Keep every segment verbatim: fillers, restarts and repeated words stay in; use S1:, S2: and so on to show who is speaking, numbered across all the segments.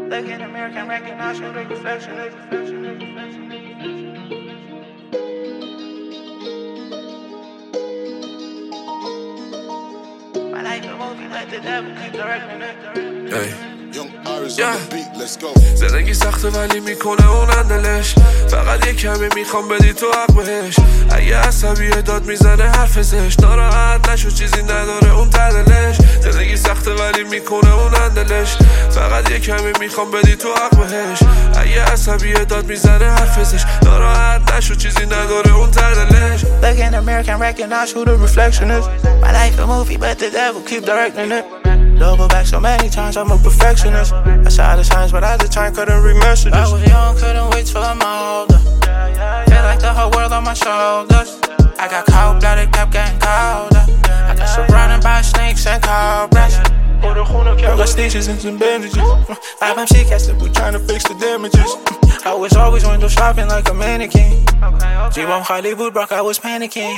S1: Look in the mirror, can recognize who the reflection is. My life a movie, let the devil keep directing it.
S2: Hey.
S3: Young Iris
S2: Yeah.
S3: on the beat, let's go.
S2: زندگی سخته ولی میکنه اون اندلش. فقط یه کمی میخوام بدی تو حق بهش. اگه عصبیه داد میزنه حرف زش. ناراحت نشو چیزی نداره اون تدلش. زندگی سخته ولی میکنه اون اندلش. فقط یه کمی میخوام بدی تو حق بهش. اگه عصبیه داد میزنه حرف زش. ناراحت نشو چیزی نداره اون تدلش.
S1: Look in the mirror, can recognize who the reflection is. My life a movie, but the devil keep directing it. Double back so many times, I'm a perfectionist. I saw the signs, but at the time couldn't read messages. I was young, couldn't wait till I'm older. Feel like the whole world on my shoulders. I got cold-blooded, kept getting colder. I got surrounded by snakes and cobras. I got stitches and some bandages. five M C cats that were trying to fix the damages. I was always window shopping like a mannequin. G-Bomb Hollywood Rock, I was panicking.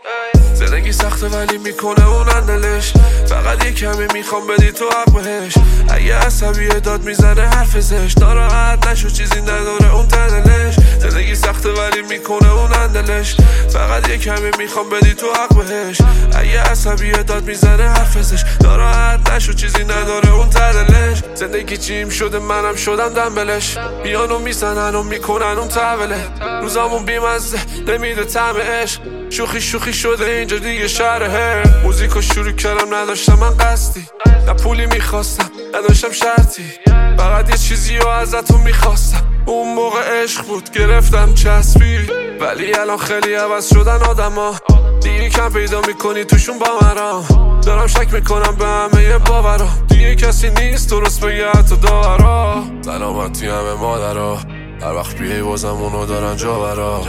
S2: زندگی سخته ولی میکنه اون اندلش. فقط یه کمی میخوام بدی تو حق بهش. اگه عصبیه داد میزنه حرف زش. ناراحت نشو چیزی نداره اون تدلش. زندگی سخته ولی میکنه اون اندلش. فقط یه کمی میخوام بدی تو حق بهش. اگه عصبیه داد میزنه حرف زش. ناراحت نشو چیزی نداره اون تدلش. زندگی جیم شده منم شدم دنبلش. بیانو میزنن و میکنن اون تحوله. روزامون بیمزه نمیده طعم عشق. شوخی شوخی شده اینجا دیگه شهره. موزیکو شروع کردم نداشتم من قصدی. نه پولی میخواستم نداشتم شرطی. فقط یه چیزی رو ازتون میخواستم. اون موقع عشق بود گرفتم چسبی. ولی الان خیلی عوض شدن آدما. دیگه کم پیدا میکنی توشون با مرام. دارم شک میکنم به همه باورا. دیگه کسی نیست درست بگه حتی داورا. سلامتی همه مادرها. هر وقت بیایی بازم اونو دارن جا برات.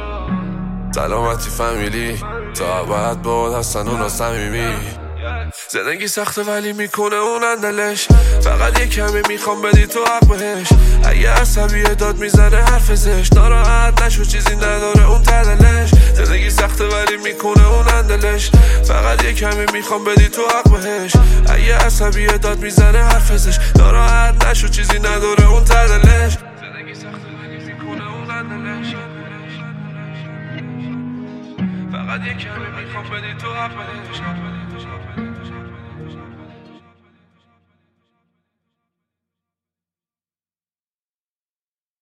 S2: سلامتی فامیلی تا ابد باد هستن اونا صمیمی. زندگی سخته ولی میکنه اون اندلش. فقط یه کمی میخوام بدی تو حق بهش. اگه عصبیه داد میزنه حرف زش. ناراحت نشو چیزی نداره اون تدلش. زندگی سخته ولی میکنه اون اندلش. فقط یه کمی میخوام بدی تو حق بهش. اگه عصبیه داد میزنه حرف زش. ناراحت نشو چیزی نداره اون تدلش. زندگی سخته ولی میکنه اون اندلش. فقط یه کمی میخوام بدی تو حق بهش.